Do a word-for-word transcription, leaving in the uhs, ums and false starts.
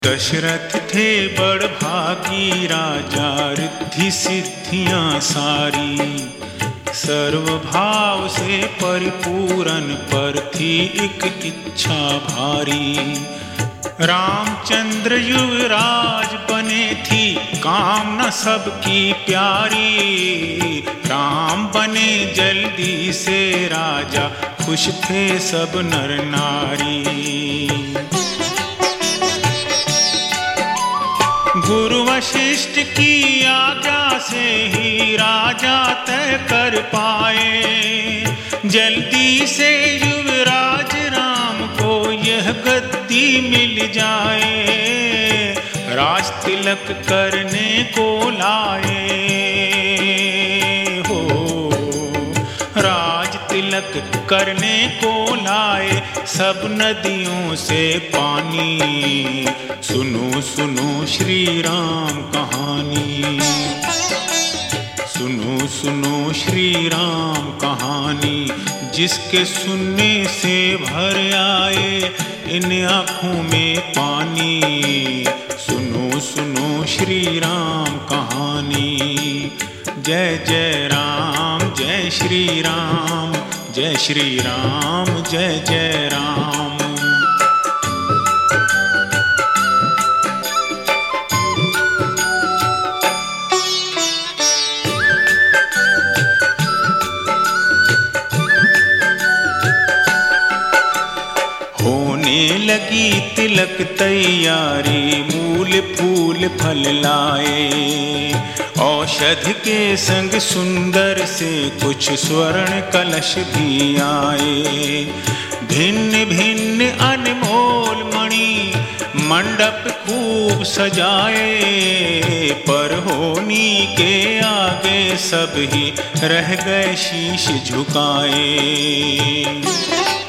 दशरथ थे बड़ भागी राजा, रिद्धि सिद्धियां सारी। सर्वभाव से परिपूर्ण पर थी एक इच्छा भारी। रामचंद्र युवराज बने थी कामना सबकी प्यारी। राम बने जल्दी से राजा, खुश थे सब नर नारी। गुरु वशिष्ठ की आज्ञा से ही राजा तय कर पाए। जल्दी से युवराज राम को यह गद्दी मिल जाए। राज तिलक करने को लाए हो, राज तिलक करने को लाए सब नदियों से पानी। सुनो सुनो श्री राम कहानी, सुनो सुनो श्री राम कहानी। जिसके सुनने से भर आए इन आँखों में पानी। सुनो सुनो श्री राम कहानी। जय जय राम जय श्री राम, जय श्री राम जय जय राम। होने लगी तिलक तैयारी, मूल फूल फल लाए। औषध के संग सुंदर से कुछ स्वर्ण कलश भी आए। भिन्न भिन्न अनमोल मणि मंडप खूब सजाए। पर होनी के आगे सब ही रह गए शीश झुकाए।